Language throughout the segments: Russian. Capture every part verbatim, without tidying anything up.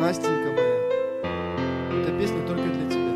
Настенька моя, эта песня только для тебя.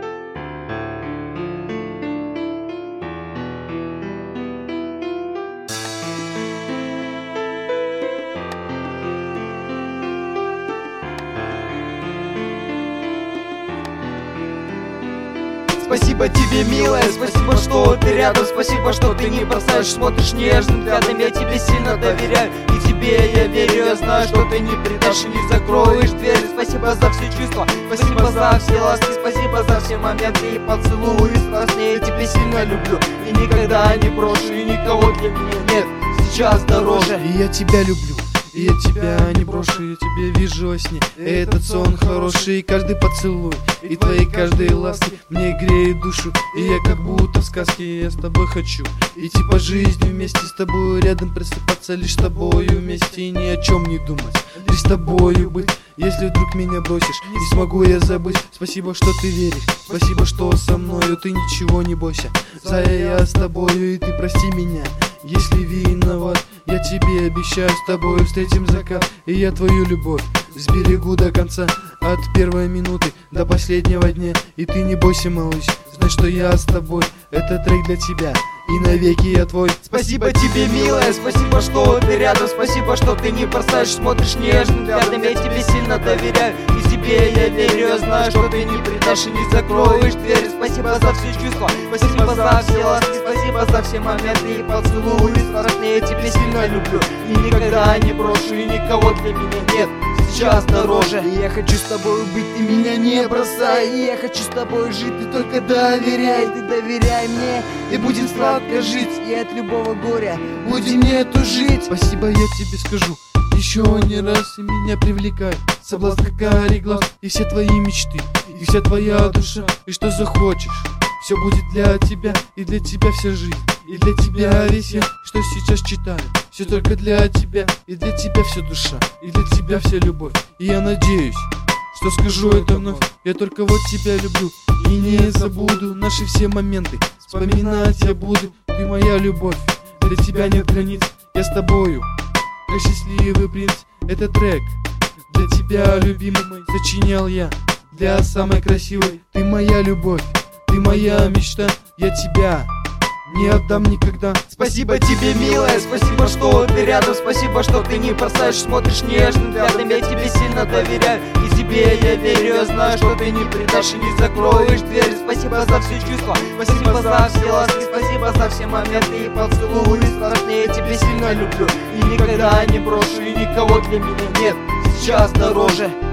Спасибо тебе, милая, спасибо, что ты рядом. Спасибо, что ты не бросаешь, смотришь нежным взглядом. Я тебе сильно доверяю, и тебе я верю. Я знаю, что ты не предашь и не закроешь дверь. Спасибо за все чувства, спасибо за все ласки, спасибо за все моменты и поцелуи страстные. Я тебя сильно люблю и никогда не брошу, и никого для меня нет сейчас дороже. И я тебя люблю, и я тебя не брошу, я тебя вижу во сне. И этот сон хороший, и каждый поцелуй, и твои каждые ласки мне греют душу. И я как будто в сказке, я с тобой хочу идти по жизни вместе с тобой, рядом просыпаться лишь с тобою вместе и ни о чем не думать, лишь с тобою быть. Если вдруг меня бросишь, не смогу я забыть. Спасибо, что ты веришь, спасибо, что со мною, ты ничего не бойся. Зая, я с тобою, и ты прости меня, если виноват. Я тебе обещаю, с тобой встретим закат, и я твою любовь сберегу до конца, от первой минуты до последнего дня. И ты не бойся, малыш, знай, что я с тобой. Это трек для тебя, и навеки я твой. Спасибо тебе, милая, спасибо, что ты рядом. Спасибо, что ты не бросаешь, смотришь нежным взглядом. Я тебе сильно доверяю, и тебе я верю. Я знаю, что ты не предашь и не закроешь дверь. Спасибо за все чувства, спасибо за все ласки, спасибо за все моменты и поцелуи страстные. Я тебя сильно люблю и никогда не брошу, и никого для меня нет сейчас дороже. И я хочу с тобой быть, ты меня не бросай. И я хочу с тобой жить, ты только доверяй. Ты доверяй мне, и будем сладко жить. И от любого горя будем не тужить. Спасибо, я тебе скажу еще не раз, и меня привлекай соблазн карих глаз, и все твои мечты, и вся твоя душа. И что захочешь, все будет для тебя, и для тебя вся жизнь, и для тебя весь я, что сейчас читаю. Все только для тебя, и для тебя вся душа, и для тебя вся любовь. И я надеюсь, что скажу это вновь. Я только вот тебя люблю и не забуду наши все моменты. Вспоминать я буду, ты моя любовь. Для тебя нет границ, я с тобою, как счастливый принц. Это трек для тебя, любимый мой, сочинял я для самой красивой. Ты моя любовь, ты моя мечта, я тебя не отдам никогда. Спасибо тебе, милая, спасибо, что ты рядом. Спасибо, что ты не бросаешь, смотришь нежным взглядом. Я тебе сильно доверяю, и тебе я верю. Я знаю, что ты не предашь и не закроешь дверь. Спасибо за все чувства, спасибо за все ласки, спасибо за все моменты и поцелуи страстные. Я тебя сильно люблю и никогда не брошу, и никого для меня нет сейчас дороже.